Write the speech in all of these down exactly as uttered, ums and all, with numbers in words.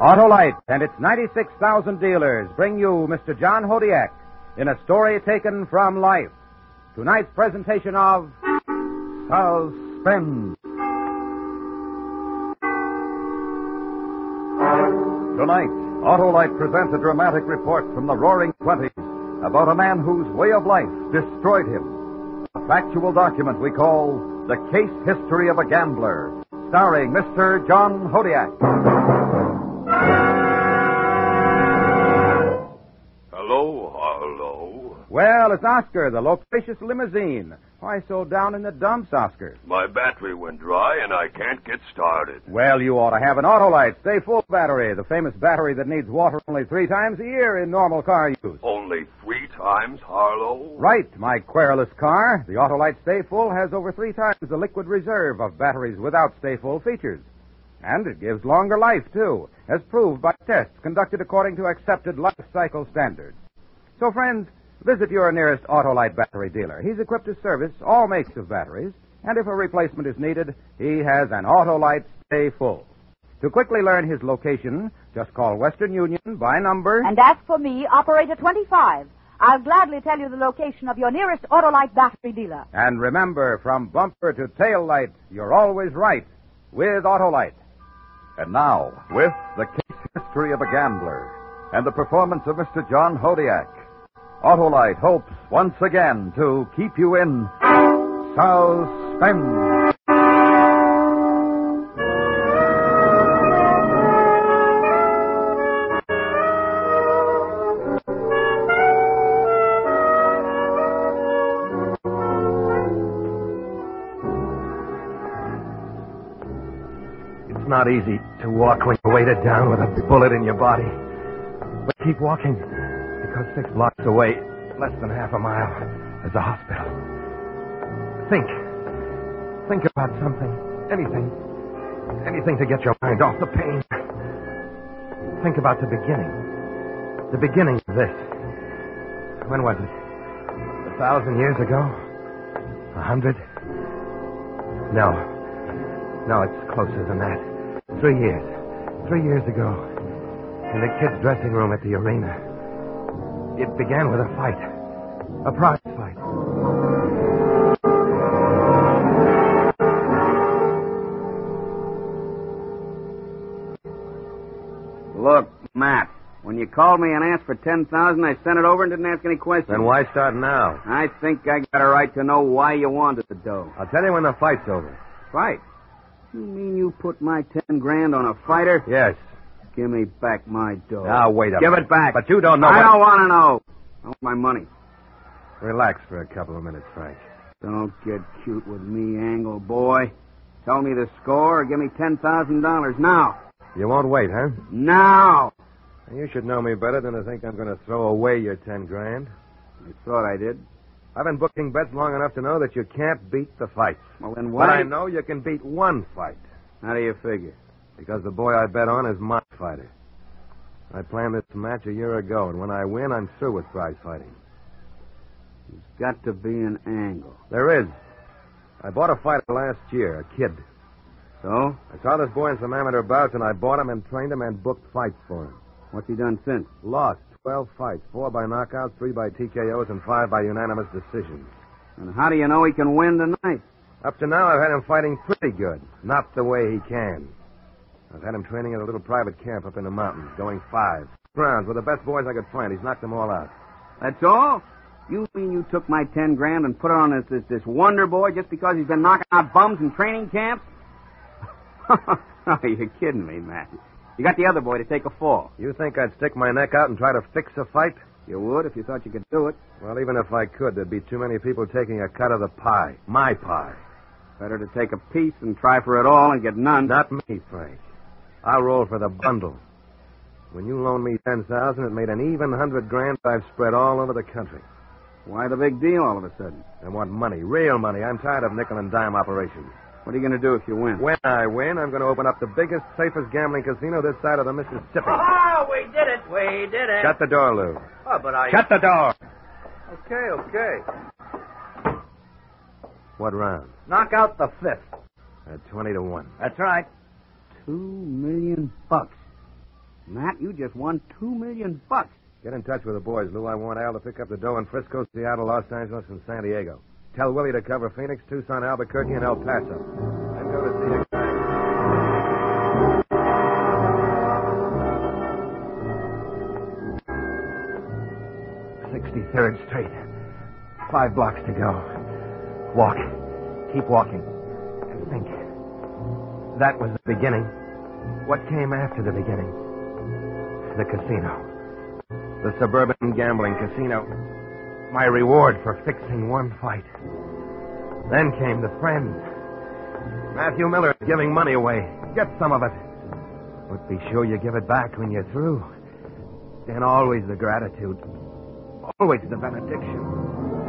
Autolite and its ninety-six thousand dealers bring you Mister John Hodiak in a story taken from life. Tonight's presentation of Suspense. Tonight, Autolite presents a dramatic report from the Roaring Twenties about a man whose way of life destroyed him. A factual document we call The Case History of a Gambler, starring Mister John Hodiak. Hello, hello. Well, it's Oscar, the loquacious limousine. Why so down in the dumps, Oscar? My battery went dry and I can't get started. Well, you ought to have an Autolite Stay Full battery, the famous battery that needs water only three times a year in normal car use. Only three times, Harlow? Right, my querulous car. The Autolite Stay Full has over three times the liquid reserve of batteries without Stay Full features. And it gives longer life, too, as proved by tests conducted according to accepted life cycle standards. So, friends, visit your nearest Autolite battery dealer. He's equipped to service all makes of batteries, and if a replacement is needed, he has an Autolite Stay Full. To quickly learn his location, just call Western Union by number... And ask for me, Operator twenty-five. I'll gladly tell you the location of your nearest Autolite battery dealer. And remember, from bumper to tail light, you're always right with Autolite. And now, with The Case History of a Gambler and the performance of Mister John Hodiak, Autolite hopes once again to keep you in suspense. It's not easy to walk when you're weighted down with a bullet in your body. But keep walking, because six blocks away, less than half a mile, is a hospital. Think. Think about something. Anything. Anything to get your mind off the pain. Think about the beginning. The beginning of this. When was it? A thousand years ago? A hundred? No. No, it's closer than that. Three years. Three years ago. In the kids' dressing room at the arena. It began with a fight. A prize fight. Look, Matt, when you called me and asked for ten thousand dollars, I sent it over and didn't ask any questions. Then why start now? I think I got a right to know why you wanted the dough. I'll tell you when the fight's over. Fight? You mean you put my ten grand on a fighter? Yes. Give me back my dough. Now, wait a Give minute. it back. But you don't know I what... don't want to know. I want my money. Relax for a couple of minutes, Frank. Don't get cute with me, Angle boy. Tell me the score or give me ten thousand dollars now. You won't wait, huh? Now. You should know me better than to think I'm going to throw away your ten grand. I thought I did. I've been booking bets long enough to know that you can't beat the fights. Well, then why? But I know you can beat one fight. How do you figure? Because the boy I bet on is my fighter. I planned this match a year ago, and when I win, I'm through with prize fighting. There's got to be an angle. There is. I bought a fighter last year, a kid. So? I saw this boy in some amateur bouts, and I bought him and trained him and booked fights for him. What's he done since? Lost twelve fights, four by knockouts, three by T K Os, and five by unanimous decisions. And how do you know he can win tonight? Up to now, I've had him fighting pretty good. Not the way he can. I've had him training at a little private camp up in the mountains, going five rounds with the best boys I could find. He's knocked them all out. That's all? You mean you took my ten grand and put it on this, this, this wonder boy just because he's been knocking out bums in training camps? Oh, you're kidding me, Matt. You got the other boy to take a fall. You think I'd stick my neck out and try to fix a fight? You would if you thought you could do it. Well, even if I could, there'd be too many people taking a cut of the pie. My pie. Better to take a piece than try for it all and get none. Not me, Frank. I'll roll for the bundle. When you loaned me ten thousand, it made an even hundred grand I've spread all over the country. Why the big deal all of a sudden? I want money, real money. I'm tired of nickel and dime operations. What are you going to do if you win? When I win, I'm going to open up the biggest, safest gambling casino this side of the Mississippi. Oh, we did it. We did it. Shut the door, Lou. Oh, but I... Shut the door. Okay, okay. What round? Knock out the fifth. At twenty to one. That's right. Two million bucks. Matt, you just won two million bucks. Get in touch with the boys, Lou. I want Al to pick up the dough in Frisco, Seattle, Los Angeles, and San Diego. Tell Willie to cover Phoenix, Tucson, Albuquerque, and El Paso. Then go to see a guy. sixty-third Street. Five blocks to go. Walk. Keep walking. And think. That was the beginning. What came after the beginning? The casino. The suburban gambling casino. My reward for fixing one fight. Then came the friends. Matthew Miller is giving money away. Get some of it. But be sure you give it back when you're through. And always the gratitude. Always the benediction.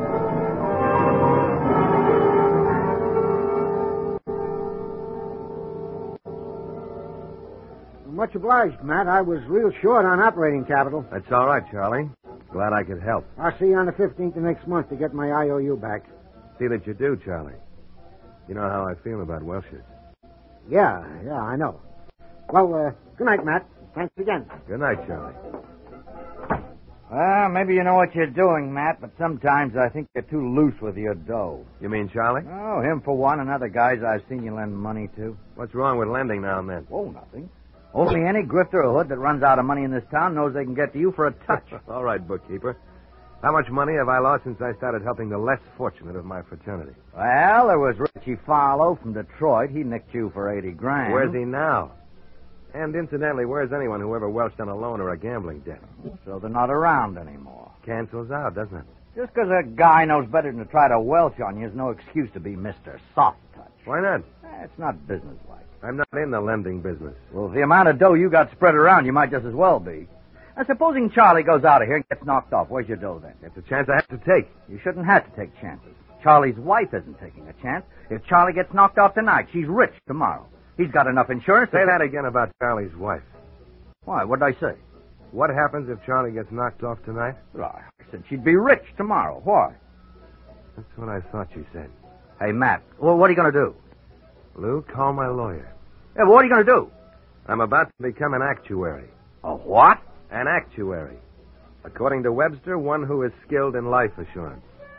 Much obliged, Matt. I was real short on operating capital. That's all right, Charlie. Glad I could help. I'll see you on the fifteenth of next month to get my I O U back. See that you do, Charlie. You know how I feel about Welshers. Yeah, yeah, I know. Well, uh, good night, Matt. Thanks again. Good night, Charlie. Well, maybe you know what you're doing, Matt, but sometimes I think you're too loose with your dough. You mean Charlie? Oh, him for one, and other guys I've seen you lend money to. What's wrong with lending now and then? Oh, nothing. Only any grifter or hood that runs out of money in this town knows they can get to you for a touch. All right, bookkeeper. How much money have I lost since I started helping the less fortunate of my fraternity? Well, there was Richie Farlow from Detroit. He nicked you for eighty grand. Where's he now? And incidentally, where's anyone who ever welched on a loan or a gambling debt? So they're not around anymore. Cancels out, doesn't it? Just because a guy knows better than to try to welch on you is no excuse to be Mister Soft Touch. Why not? Eh, it's not businesslike. I'm not in the lending business. Well, the amount of dough you got spread around, you might just as well be. Now, supposing Charlie goes out of here and gets knocked off, where's your dough then? It's a chance I have to take. You shouldn't have to take chances. Charlie's wife isn't taking a chance. If Charlie gets knocked off tonight, she's rich tomorrow. He's got enough insurance to... Say that again about Charlie's wife. Why? What'd I say? What happens if Charlie gets knocked off tonight? Well, I said she'd be rich tomorrow. Why? That's what I thought you said. Hey, Matt, well, what are you going to do? Lou, call my lawyer. Yeah, well, what are you going to do? I'm about to become an actuary. A what? An actuary. According to Webster, one who is skilled in life assurance.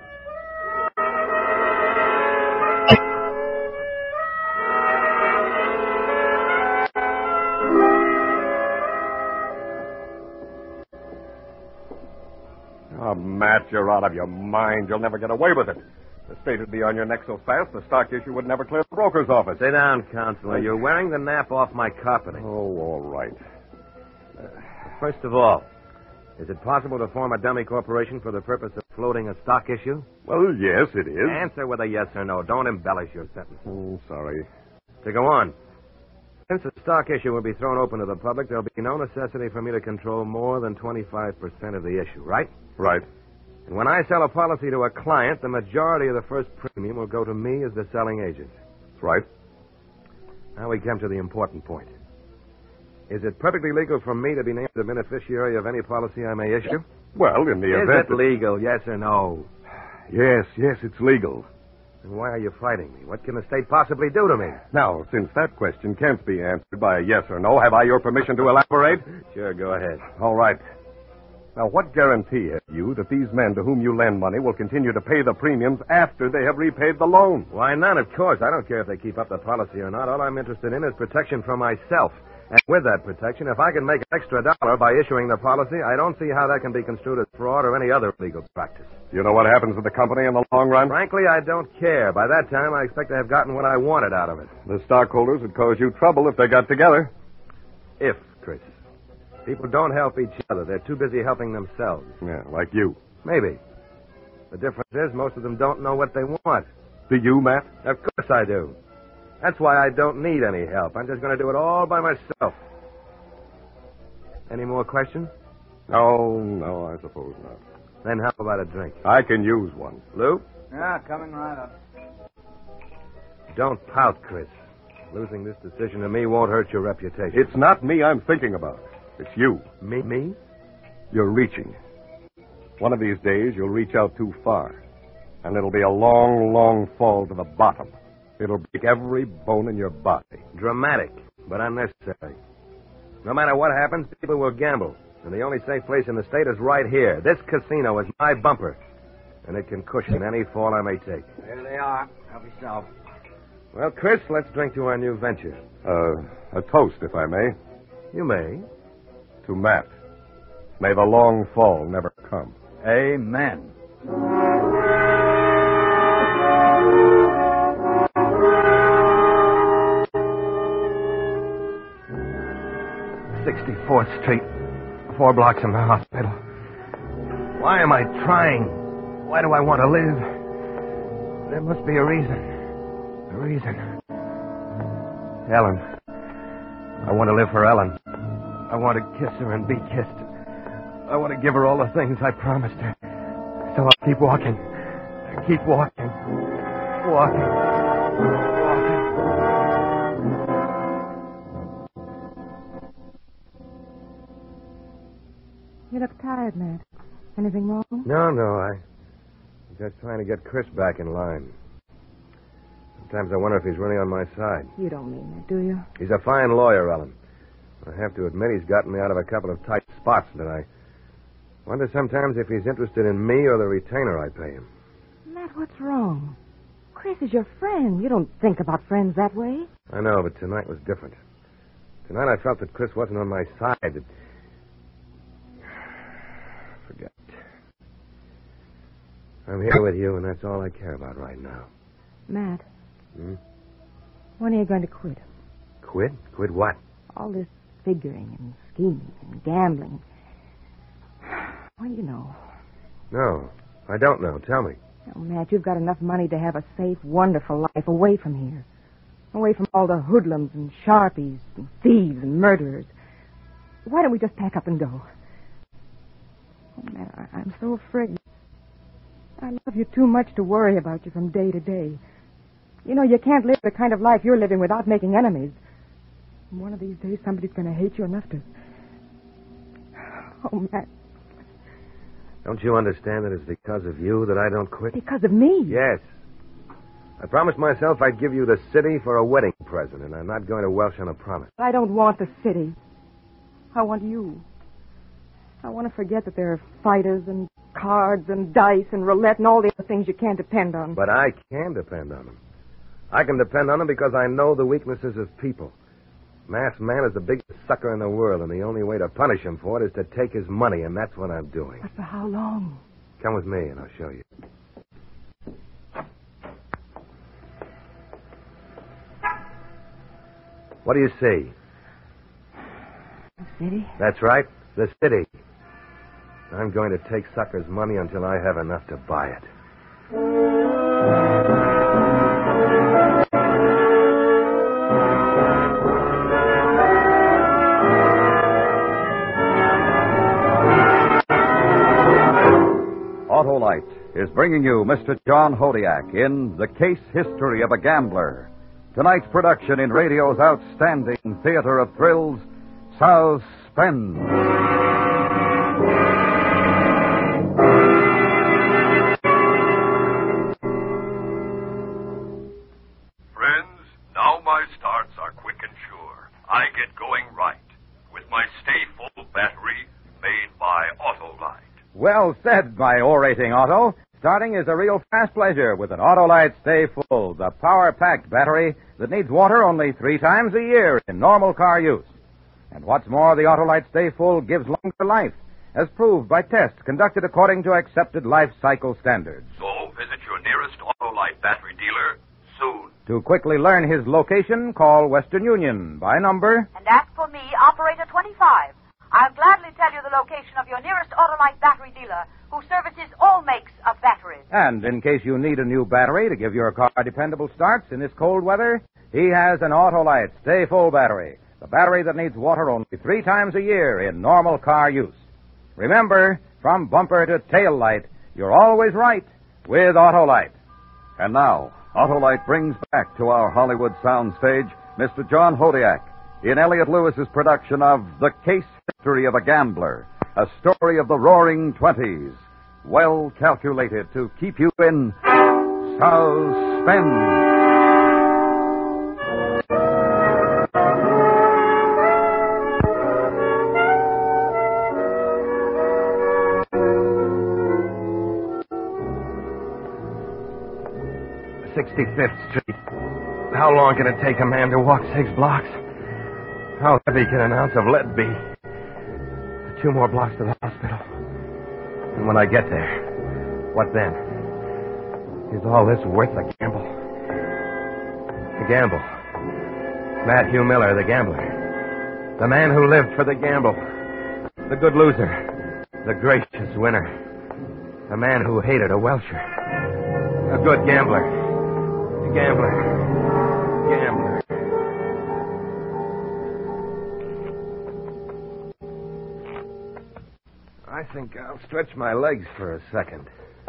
Oh, Matt, you're out of your mind. You'll never get away with it. The state would be on your neck so fast, the stock issue would never clear the broker's office. Sit down, Counselor. You're wearing the nap off my carpeting. Oh, all right. First of all, is it possible to form a dummy corporation for the purpose of floating a stock issue? Well, yes, it is. Answer with a yes or no. Don't embellish your sentence. Oh, sorry. To go on. Since the stock issue will be thrown open to the public, there'll be no necessity for me to control more than twenty-five percent of the issue, right? Right. And when I sell a policy to a client, the majority of the first premium will go to me as the selling agent. That's right. Now we come to the important point. Is it perfectly legal for me to be named the beneficiary of any policy I may issue? Well, in the Is event... it legal, yes or no? Yes, yes, it's legal. Then why are you fighting me? What can the state possibly do to me? Now, since that question can't be answered by a yes or no, have I your permission to elaborate? Sure, go ahead. All right. Now, what guarantee have you that these men to whom you lend money will continue to pay the premiums after they have repaid the loan? Why, none, of course. I don't care if they keep up the policy or not. All I'm interested in is protection for myself. And with that protection, if I can make an extra dollar by issuing the policy, I don't see how that can be construed as fraud or any other legal practice. You know what happens to the company in the long run? Frankly, I don't care. By that time, I expect to have gotten what I wanted out of it. The stockholders would cause you trouble if they got together. If, Chris. People don't help each other. They're too busy helping themselves. Yeah, like you. Maybe. The difference is most of them don't know what they want. Do you, Matt? Of course I do. That's why I don't need any help. I'm just going to do it all by myself. Any more questions? No, no, I suppose not. Then how about a drink? I can use one. Lou? Yeah, coming right up. Don't pout, Chris. Losing this decision to me won't hurt your reputation. It's not me I'm thinking about. It's you. Me? Me? You're reaching. One of these days, you'll reach out too far. And it'll be a long, long fall to the bottom. It'll break every bone in your body. Dramatic, but unnecessary. No matter what happens, people will gamble. And the only safe place in the state is right here. This casino is my bumper. And it can cushion any fall I may take. There they are. Help yourself. Well, Chris, let's drink to our new venture. Uh, a toast, if I may. You may. To Matt. May the long fall never come. Amen. sixty-fourth Street. Four blocks from the hospital. Why am I trying? Why do I want to live? There must be a reason. A reason. Ellen. I want to live for Ellen. I want to kiss her and be kissed. I want to give her all the things I promised her. So I'll keep walking. Keep walking. Walking. Walking. You look tired, Matt. Anything wrong? No, no, I... I'm just trying to get Chris back in line. Sometimes I wonder if he's really on my side. You don't mean that, do you? He's a fine lawyer, Ellen. I have to admit he's gotten me out of a couple of tight spots, and I wonder sometimes if he's interested in me or the retainer I pay him. Matt, what's wrong? Chris is your friend. You don't think about friends that way. I know, but tonight was different. Tonight I felt that Chris wasn't on my side. That... Forget. I'm here with you, and that's all I care about right now. Matt. Hmm? When are you going to quit? Quit? Quit what? All this figuring and scheming and gambling. Well, you know. No, I don't know. Tell me. Oh, Matt, you've got enough money to have a safe, wonderful life away from here. Away from all the hoodlums and sharpies and thieves and murderers. Why don't we just pack up and go? Oh, Matt, I- I'm so afraid. I love you too much to worry about you from day to day. You know, you can't live the kind of life you're living without making enemies. And one of these days, somebody's going to hate you enough to... Oh, Matt. Don't you understand that it's because of you that I don't quit? Because of me? Yes. I promised myself I'd give you the city for a wedding present, and I'm not going to welch on a promise. I don't want the city. I want you. I want to forget that there are fighters and cards and dice and roulette and all the other things you can't depend on. But I can depend on them. I can depend on them because I know the weaknesses of people. Masked Man is the biggest sucker in the world, and the only way to punish him for it is to take his money, and that's what I'm doing. But for how long? Come with me, and I'll show you. What do you see? The city? That's right, the city. I'm going to take suckers' money until I have enough to buy it. Autolite is bringing you Mister John Hodiak in The Case History of a Gambler. Tonight's production in radio's outstanding theater of thrills, Suspense. Friends, now my starts are quick and sure. I get going right with my Stay Full battery made by Autolite. Well said, my orating Otto. Starting is a real fast pleasure with an Autolite Stay Full, the power-packed battery that needs water only three times a year in normal car use. And what's more, the Autolite Stay Full gives longer life, as proved by tests conducted according to accepted life cycle standards. So visit your nearest Autolite battery dealer soon. To quickly learn his location, call Western Union by number... And ask for me, Operator twenty-five. I'll gladly tell you the location of your nearest Autolite battery dealer who services all makes of batteries. And in case you need a new battery to give your car dependable starts in this cold weather, he has an Autolite Stay Full battery, the battery that needs water only three times a year in normal car use. Remember, from bumper to tail light, you're always right with Autolite. And now, Autolite brings back to our Hollywood soundstage Mister John Hodiak in Elliot Lewis's production of The Case History of a Gambler, a story of the Roaring Twenties, well calculated to keep you in suspense. sixty-fifth Street. How long can it take a man to walk six blocks? How heavy can an ounce of lead be? Two more blocks to the hospital. And when I get there, what then? Is all this worth the gamble? The gamble. Matt Hugh Miller, the gambler. The man who lived for the gamble. The good loser. The gracious winner. The man who hated a Welsher. A good gambler. A gambler. Gambler. I think I'll stretch my legs for a second.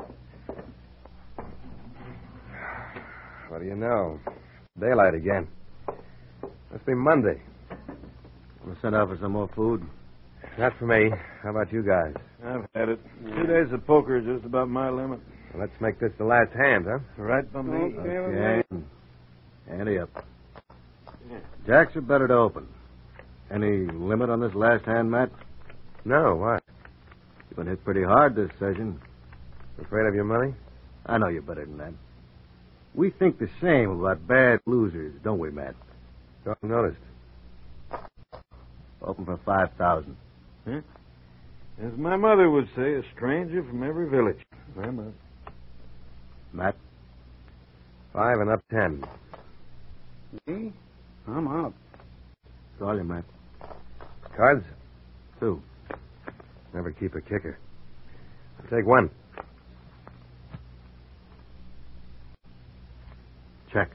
What do you know? Daylight again. Must be Monday. Want to send out for some more food? Not for me. How about you guys? I've had it. Two days of poker is just about my limit. Well, let's make this the last hand, huh? Right by me. Okay. Ante up. Jacks are better to open. Any limit on this last hand, Matt? No, what? You've been hit pretty hard this session. Afraid of your money? I know you're better than that. We think the same about bad losers, don't we, Matt? Don't noticed. Open for five thousand. Huh? As my mother would say, a stranger from every village. I'm up. Matt? Five and up ten. Me? I'm out. Call you, Matt. Cards? Two. Never keep a kicker. I'll take one. Check.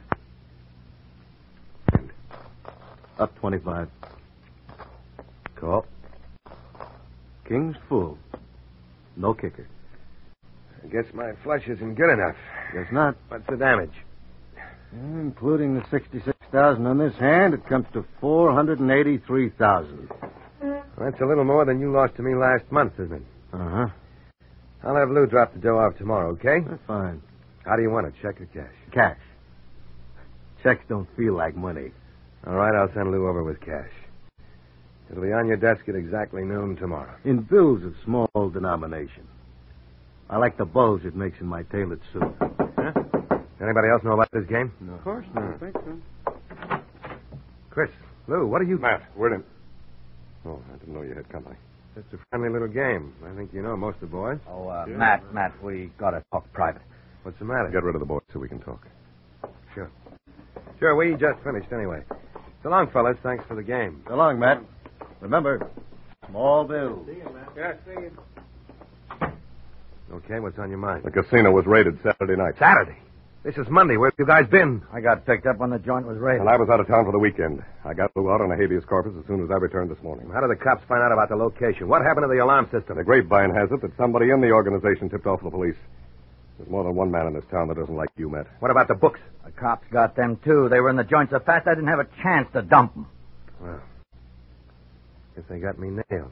Up twenty-five. Call. King's full. No kicker. I guess my flush isn't good enough. Guess not. What's the damage? Including the sixty-six thousand on this hand, it comes to four hundred and eighty-three thousand. Well, that's a little more than you lost to me last month, isn't it? Uh-huh. I'll have Lou drop the dough off tomorrow, okay? That's fine. How do you want it, check or cash? Cash. Checks don't feel like money. All right, I'll send Lou over with cash. It'll be on your desk at exactly noon tomorrow. In bills of small denomination. I like the bulge it makes in my tailored suit. Huh? Anybody else know about this game? No. Of course not. I think so. Chris, Lou, what are you... Matt, we're in. Oh, I didn't know you had company. It's a friendly little game. I think you know most of the boys. Oh, uh, yeah. Matt, Matt, we gotta talk private. What's the matter? Get rid of the boys so we can talk. Sure. Sure, we just finished anyway. So long, fellas. Thanks for the game. So long, Matt. Remember, small bills. See you, Matt. Yeah, see you. Okay, what's on your mind? The casino was raided Saturday night. Saturday? This is Monday. Where have you guys been? I got picked up when the joint was raided. And I was out of town for the weekend. I got Lou out on a habeas corpus as soon as I returned this morning. How did the cops find out about the location? What happened to the alarm system? The grapevine has it that somebody in the organization tipped off the police. There's more than one man in this town that doesn't like you, Matt. What about the books? The cops got them, too. They were in the joint so fast I didn't have a chance to dump them. Well, guess they got me nailed.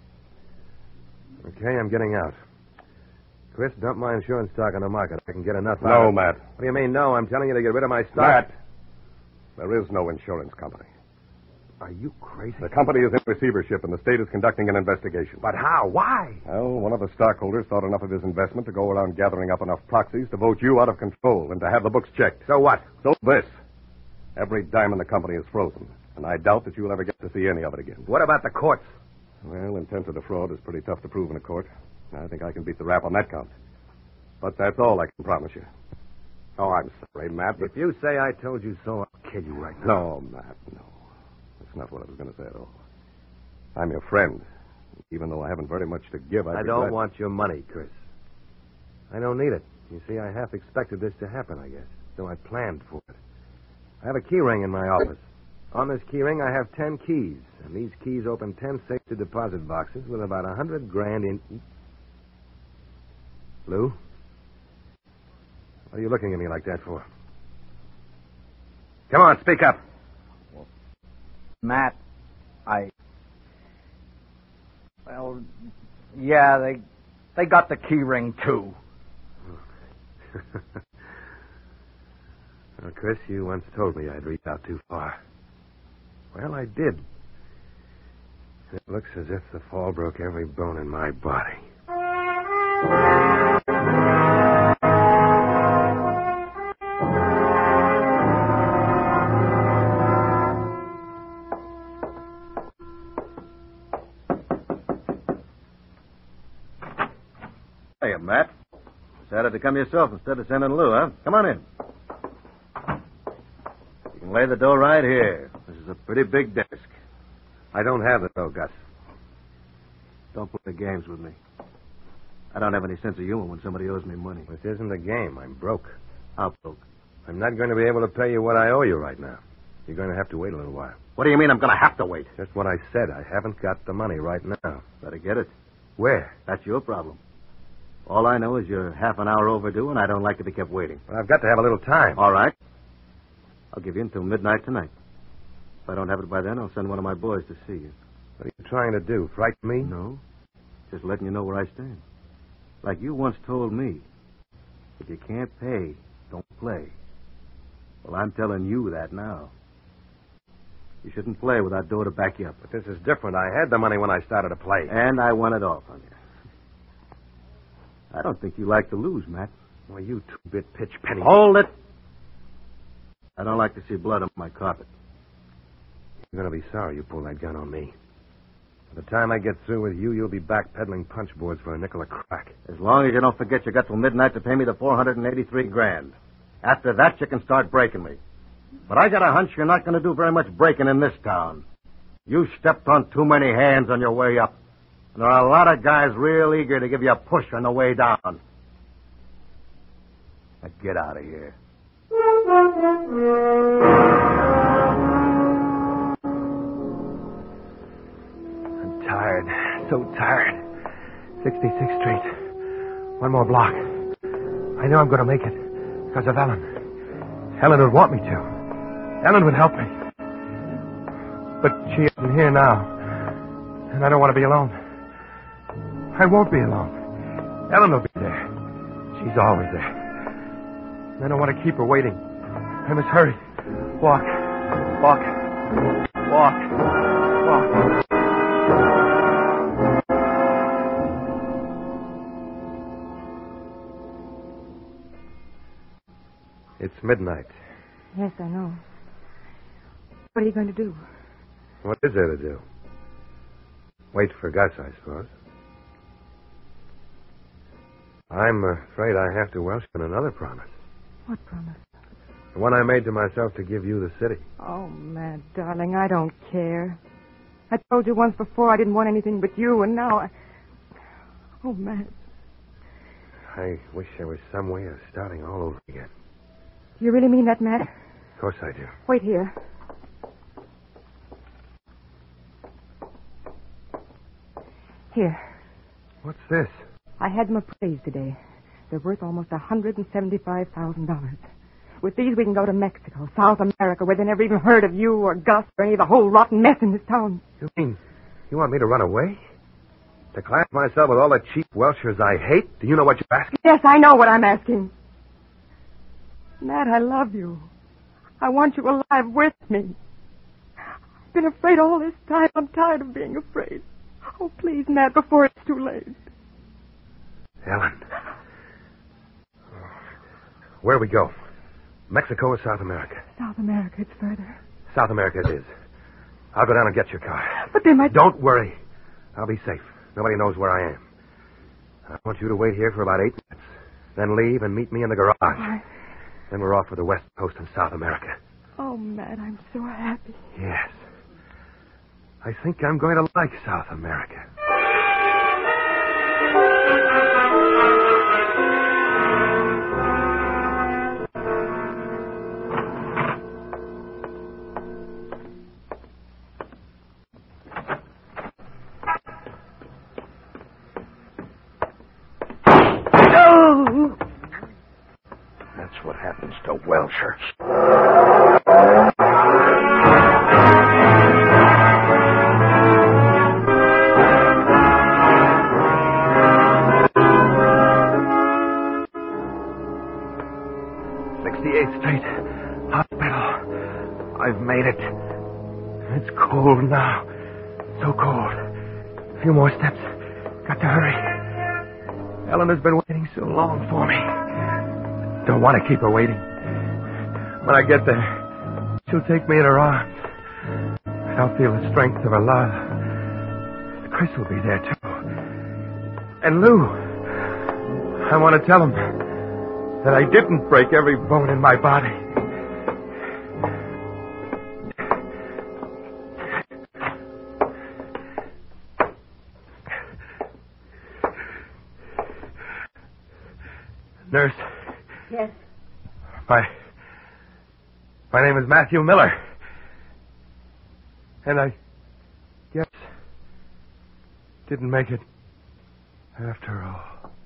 Okay, I'm getting out. Chris, dump my insurance stock on the market. I can get enough out No, of... Matt. What do you mean, no? I'm telling you to get rid of my stock. Matt, there is no insurance company. Are you crazy? The company is in receivership, and the state is conducting an investigation. But how? Why? Well, one of the stockholders thought enough of his investment to go around gathering up enough proxies to vote you out of control and to have the books checked. So what? So this. Every dime in the company is frozen, and I doubt that you'll ever get to see any of it again. What about the courts? Well, intent to defraud is pretty tough to prove in a court. I think I can beat the rap on that count. But that's all I can promise you. Oh, I'm sorry, Matt. But... If you say I told you so, I'll kill you right now. No, Matt, no. That's not what I was going to say at all. I'm your friend. Even though I haven't very much to give, I'd I be don't glad... want your money, Chris. I don't need it. You see, I half expected this to happen, I guess. So I planned for it. I have a key ring in my office. On this key ring, I have ten keys. And these keys open ten safety deposit boxes with about a hundred grand in each. Lou? What are you looking at me like that for? Come on, speak up. Matt, I... Well, yeah, they they got the key ring, too. Well, Chris, you once told me I'd reach out too far. Well, I did. It looks as if the fall broke every bone in my body. to come yourself instead of sending Lou, huh? Come on in. You can lay the dough right here. This is a pretty big desk. I don't have the dough, Gus. Don't play games with me. I don't have any sense of humor when somebody owes me money. This isn't a game. I'm broke. How broke? I'm not going to be able to pay you what I owe you right now. You're going to have to wait a little while. What do you mean I'm going to have to wait? Just what I said. I haven't got the money right now. Better get it. Where? That's your problem. All I know is you're half an hour overdue, and I don't like to be kept waiting. Well, I've got to have a little time. All right. I'll give you until midnight tonight. If I don't have it by then, I'll send one of my boys to see you. What are you trying to do? Frighten me? No. Just letting you know where I stand. Like you once told me, if you can't pay, don't play. Well, I'm telling you that now. You shouldn't play without dough to back you up. But this is different. I had the money when I started to play. And I won it off on you. I don't think you like to lose, Matt. Well, you two-bit pitch penny. Hold it! I don't like to see blood on my carpet. You're going to be sorry you pulled that gun on me. By the time I get through with you, you'll be back peddling punch boards for a nickel a crack. As long as you don't forget you got till midnight to pay me the four hundred eighty-three grand. After that, you can start breaking me. But I got a hunch you're not going to do very much breaking in this town. You stepped on too many hands on your way up. And there are a lot of guys real eager to give you a push on the way down. Now get out of here. I'm tired. So tired. sixty-sixth Street. One more block. I know I'm going to make it because of Ellen. Ellen would want me to. Ellen would help me. But she isn't here now. And I don't want to be alone. I won't be alone. Ellen will be there. She's always there. And I don't want to keep her waiting. I must hurry. Walk. Walk. Walk. Walk. It's midnight. Yes, I know. What are you going to do? What is there to do? Wait for Gus, I suppose. I'm afraid I have to welch on another promise. What promise? The one I made to myself to give you the city. Oh, Matt, darling, I don't care. I told you once before I didn't want anything but you, and now I... Oh, Matt. I wish there was some way of starting all over again. Do you really mean that, Matt? Of course I do. Wait here. Here. What's this? I had them appraised today. They're worth almost one hundred seventy-five thousand dollars. With these, we can go to Mexico, South America, where they never even heard of you or Gus or any of the whole rotten mess in this town. You mean you want me to run away? To class myself with all the cheap Welshers I hate? Do you know what you're asking? Yes, I know what I'm asking. Matt, I love you. I want you alive with me. I've been afraid all this time. I'm tired of being afraid. Oh, please, Matt, before it's too late. Ellen. Where do we go? Mexico or South America? South America, it's further. South America it is. I'll go down and get your car. But they might... Don't worry. I'll be safe. Nobody knows where I am. I want you to wait here for about eight minutes. Then leave and meet me in the garage. I... Then we're off for the West Coast and South America. Oh, Matt, I'm so happy. Yes. I think I'm going to like South America. That's what happens to Welshers. sixty-eighth Street Hospital. I've made it. It's cold now. So cold. A few more steps. Got to hurry. Ellen has been waiting so long for me. Don't want to keep her waiting. When I get there, she'll take me in her arms. And I'll feel the strength of her love. Chris will be there, too. And Lou. I want to tell him. that I didn't break every bone in my body. Nurse. Yes. My... My name is Matthew Miller. And I guess didn't make it after all.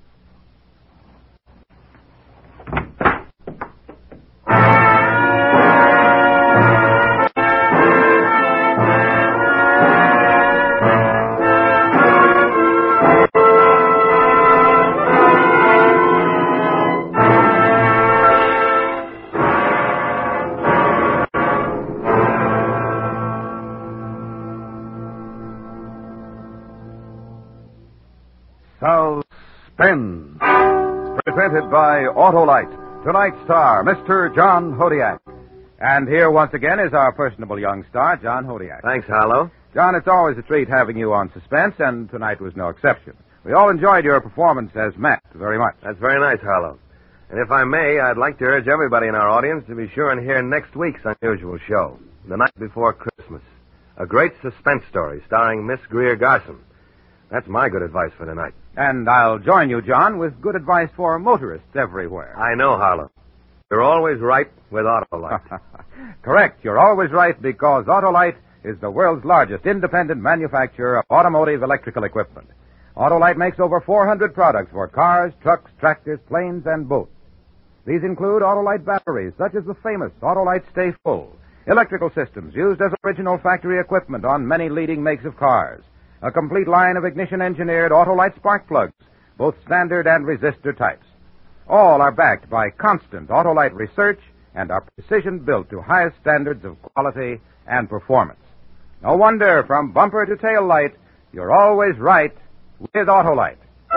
Suspense. Presented by Autolite. Tonight's star, Mister John Hodiak. And here once again is our personable young star, John Hodiak. Thanks, Harlow. John, it's always a treat having you on Suspense, and tonight was no exception. We all enjoyed your performance as Matt very much. That's very nice, Harlow. And if I may, I'd like to urge everybody in our audience to be sure and hear next week's unusual show, The Night Before Christmas. A great suspense story starring Miss Greer Garson. That's my good advice for tonight. And I'll join you, John, with good advice for motorists everywhere. I know, Harlow. You're always right with Autolite. Correct. You're always right because Autolite is the world's largest independent manufacturer of automotive electrical equipment. Autolite makes over four hundred products for cars, trucks, tractors, planes, and boats. These include Autolite batteries, such as the famous Autolite Stay Full, electrical systems used as original factory equipment on many leading makes of cars, a complete line of ignition-engineered Autolite spark plugs, both standard and resistor types. All are backed by constant Autolite research and are precision-built to highest standards of quality and performance. No wonder, from bumper to tail light, you're always right with Autolite.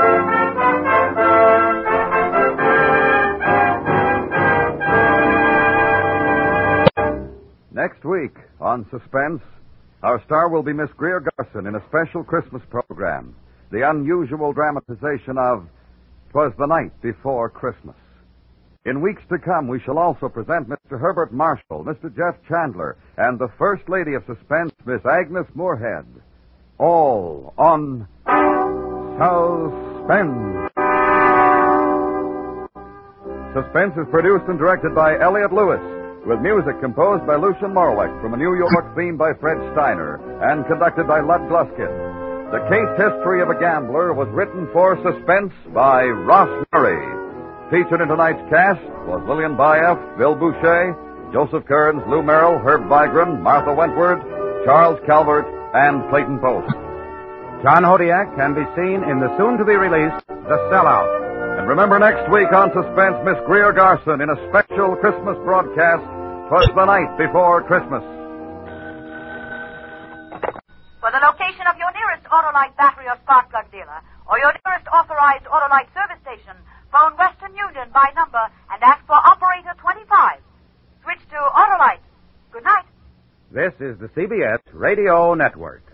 Next week on Suspense, our star will be Miss Greer Garson in a special Christmas program, the unusual dramatization of "'Twas the Night Before Christmas." In weeks to come, we shall also present Mister Herbert Marshall, Mister Jeff Chandler, and the First Lady of Suspense, Miss Agnes Moorehead. All on Suspense. Suspense is produced and directed by Elliott Lewis, with music composed by Lucian Morwick from a New York theme by Fred Steiner and conducted by Lud Gluskin. The Case History of a Gambler was written for Suspense by Ross Murray. Featured in tonight's cast was Lillian Bayef, Bill Boucher, Joseph Kearns, Lou Merrill, Herb Vigran, Martha Wentworth, Charles Calvert, and Clayton Post. John Hodiak can be seen in the soon-to-be-released The Sellout. And remember next week on Suspense, Miss Greer Garson in a special Christmas broadcast, "'Twas the Night Before Christmas." For the location of your nearest Autolite battery or spark plug dealer, or your nearest authorized Autolite service station, phone Western Union by number and ask for operator twenty-five. Switch to Autolite. Good night. This is the C B S Radio Network.